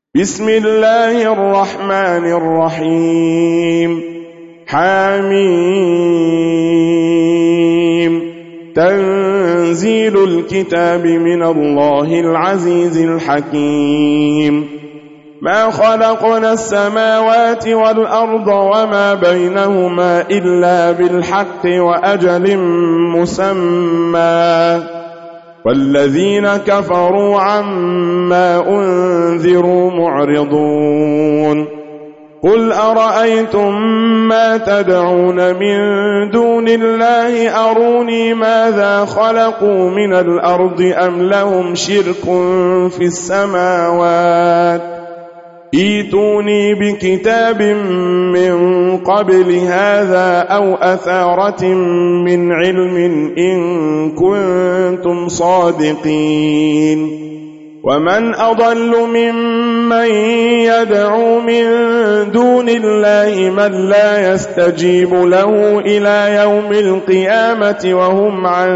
بسم الله الرحمن الرحيم حميم تنزيل الكتاب من الله العزيز الحكيم ما خلقنا السماوات والأرض وما بينهما إلا بالحق وأجل مسمى والذين كفروا عما أنذروا معرضون قل أرأيتم ما تدعون من دون الله أروني ماذا خلقوا من الأرض أم لهم شرك في السماوات ائتوني بكتاب من قبل هذا أو أثارة من علم إن كنتم صادقين ومن أضل ممن يدعو من دون الله من لا يستجيب له إلى يوم القيامة وهم عن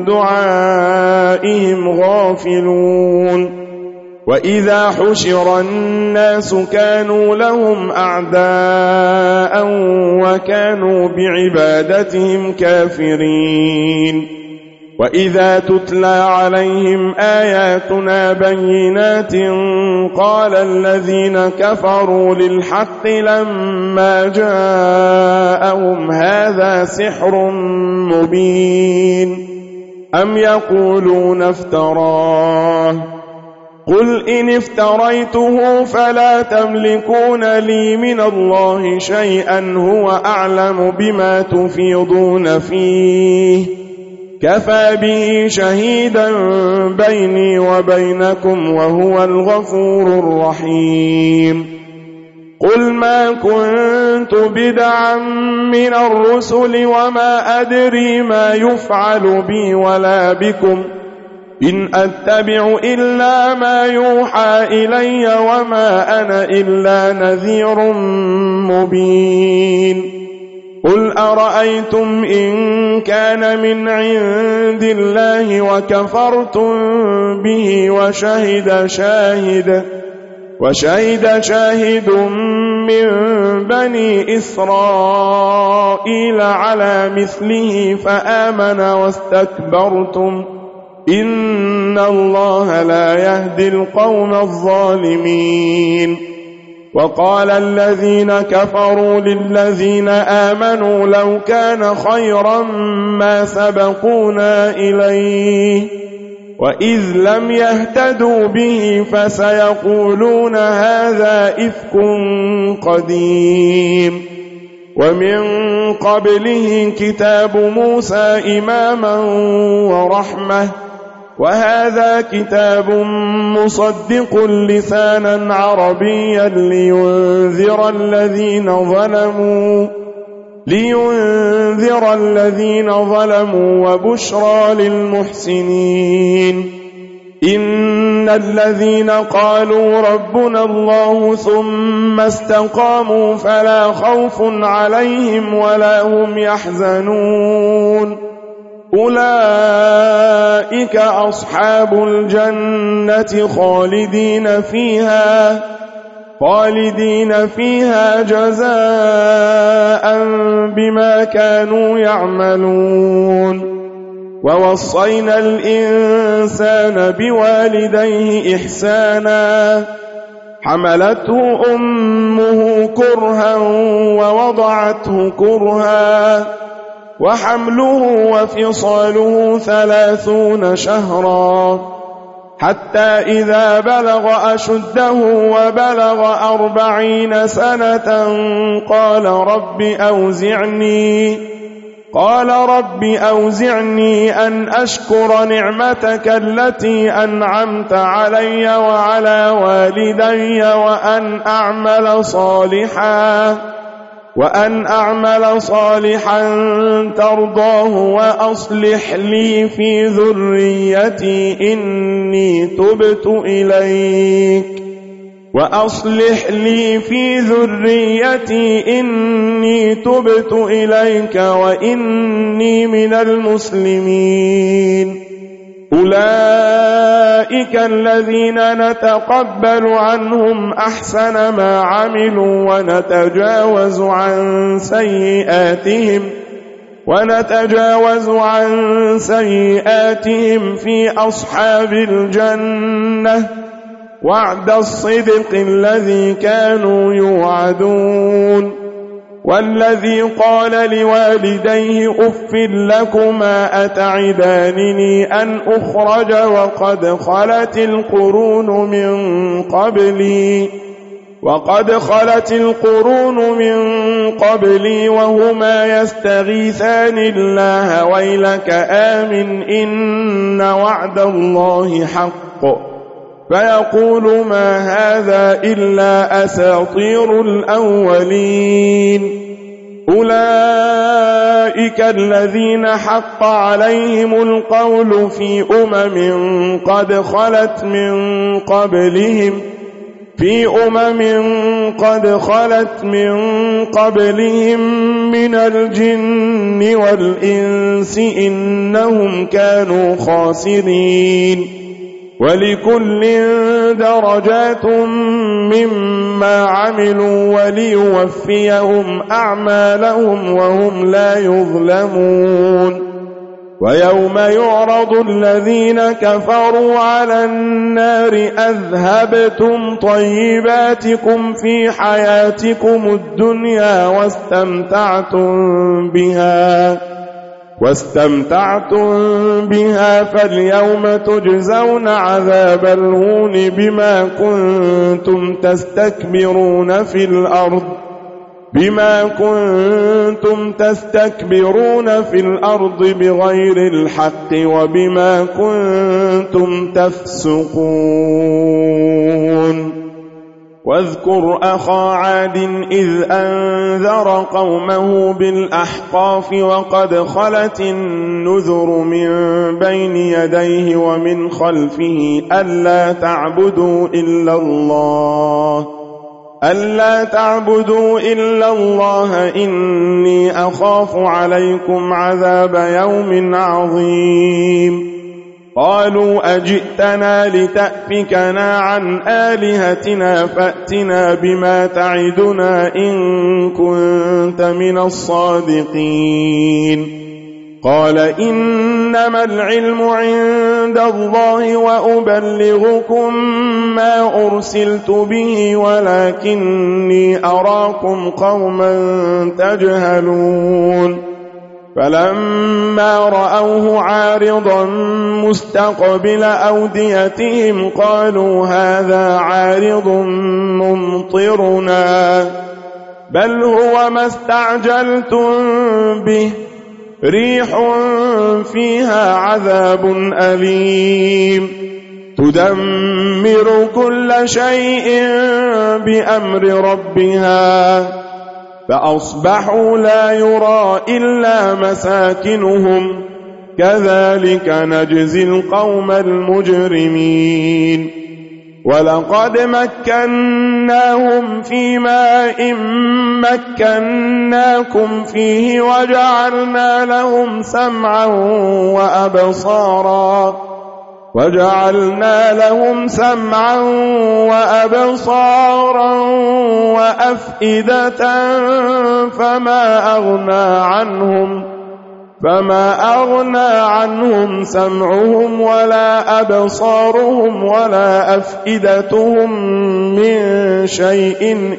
دعائهم غافلون وإذا حشر الناس كانوا لهم أعداء وكانوا بعبادتهم كافرين وإذا تتلى عليهم آياتنا بينات قال الذين كفروا للحق لما جاءهم هذا سحر مبين أم يقولون افتراه قل إن افتريته فلا تملكون لي من الله شيئا هو أعلم بما تفيضون فيه كفى به شهيدا بيني وبينكم وهو الغفور الرحيم قل ما كنت بدعا من الرسل وما أدري ما يفعل بي ولا بكم إن أتبع إلا ما يوحى إلي وما أنا إلا نذير مبين قل أرأيتم إن كان من عند الله وكفرتم به وشهد شاهد من بني إسرائيل على مثله فآمن واستكبرتم إن الله لا يهدي القوم الظالمين وقال الذين كفروا للذين آمنوا لو كان خيرا ما سبقونا إليه وإذ لم يهتدوا به فسيقولون هذا إفك قديم ومن قبله كتاب موسى إماما ورحمة وهذا كتاب مصدق لسانا عربيا لينذر الذين ظلموا وبشرى للمحسنين إن الذين قالوا ربنا الله ثم استقاموا فلا خوف عليهم ولا هم يحزنون أولئك أصحاب الجنة خالدين فيها جزاء بما كانوا يعملون ووصينا الإنسان بوالديه إحسانا حملته أمه كرها ووضعته كرها وحمله وفصاله 30 شهرا حتى إذا بلغ أشده وبلغ 40 سنة قال رب أوزعني أن أشكر نعمتك التي أنعمت علي وعلى والدي وأن أعمل صالحا ترضاه وأصلح لي في ذريتي إني تبت إليك وإني من المسلمين أولئك الذين نتقبل عنهم أحسن ما عملوا ونتجاوز عن سيئاتهم في أصحاب الجنة وعد الصدق الذي كانوا يوعدون. والذي قال لوالديه أف لكما أتعدانني أن أخرج وقد خلت القرون من قبلي وهما يستغيثان الله ويلك آمن إن وعد الله حق فيقول ما هذا إلا أساطير الأولين. أولئك الذين حق عليهم القول في قد خلت من قبلهم من الجن والإنس إنهم كانوا خاسرين. ولكل درجات مما عملوا وليوفيهم أعمالهم وهم لا يظلمون. ويوم يعرض الذين كفروا على النار أذهبتم طيباتكم في حياتكم الدنيا واستمتعتم بها فاليوم تجزون عذاب الهون بما كنتم تستكبرون في الأرض بغير الحق وبما كنتم تفسقون. واذكر أخا عاد إذ أنذر قومه بالأحقاف وقد خلت النذر من بين يديه ومن خلفه ألا تعبدوا إلا الله إني أخاف عليكم عذاب يوم عظيم. قالوا أجئتنا لتأفكنا عن آلهتنا فأتنا بما تعدنا إن كنت من الصادقين. قال إنما العلم عند الله وأبلغكم ما أرسلت به ولكني أراكم قوما تجهلون. فلما رأوه عارضا مستقبل أوديتهم قالوا هذا عارض ممطرنا بل هو ما استعجلتم به ريح فيها عذاب أليم تدمر كل شيء بأمر ربها فأصبحوا لا يرى إلا مساكنهم كذلك نجزي القوم المجرمين. ولقد مكناهم في ماء مكناكم فيه وجعلنا لهم سمعا وأبصارا وأفئدة فما أغنى عنهم سمعهم ولا أبصارهم ولا أفئدتهم من شيء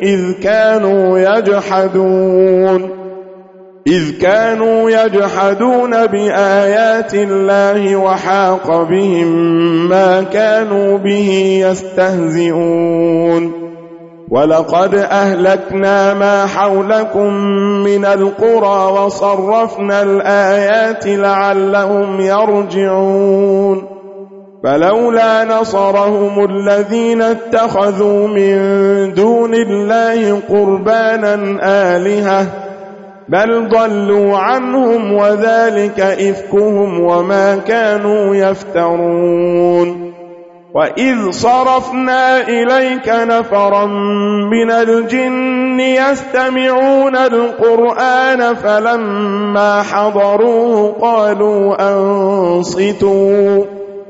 إذ كانوا يجحدون بآيات الله وحاق بهم ما كانوا به يستهزئون. ولقد أهلكنا ما حولكم من القرى وصرفنا الآيات لعلهم يرجعون. فلولا نصرهم الذين اتخذوا من دون الله قربانا آلهة بل ضلوا عنهم وذلك إفكهم وما كانوا يفترون. وإذ صرفنا إليك نفرا من الجن يستمعون القرآن فلما حضروه قالوا أنصتوا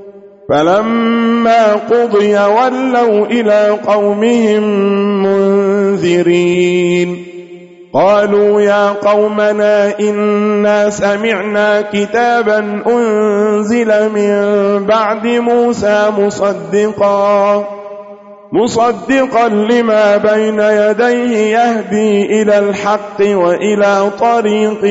فلما قضي ولوا إلى قومهم منذرين قالوا يا قومنا إنا سمعنا كتابا أنزل من بعد موسى مصدقا لما بين يديه يهدي إلى الحق وإلى طريق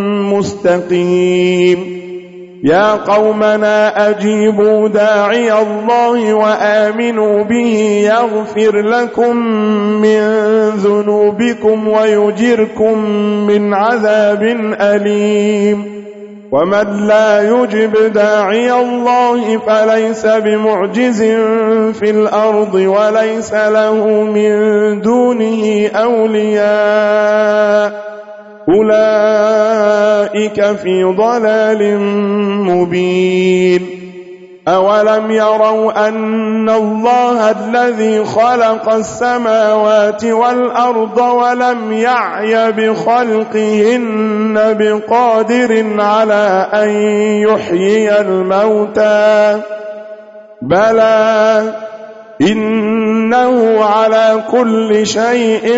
مستقيم يا قومنا أجيبوا داعي الله وآمنوا به يغفر لكم من ذنوبكم ويجركم من عذاب أليم ومن لا يجب داعي الله فليس بمعجز في الأرض وليس له من دونه أولياء أولئك في ضلال مبين أولم يروا أن الله الذي خلق السماوات والأرض ولم يعي بخلقهن بقادر على أن يحيي الموتى بلى إنه على كل شيء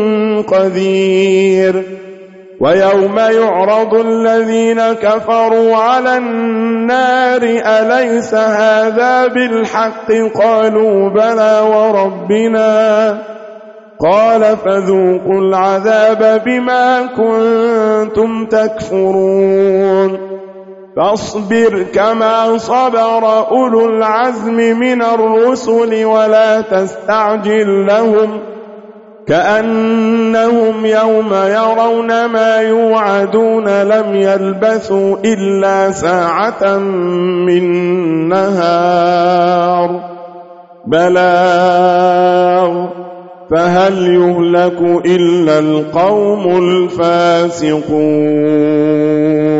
قدير ويوم يعرض الذين كفروا على النار أليس هذا بالحق قالوا بلى وربنا قال فذوقوا العذاب بما كنتم تكفرون فاصبر كما صبر أولو العزم من الرسل ولا تستعجل لهم كأنهم يوم يرون ما يوعدون لم يلبثوا إلا ساعة من نهار بلاغ فهل يهلك إلا القوم الفاسقون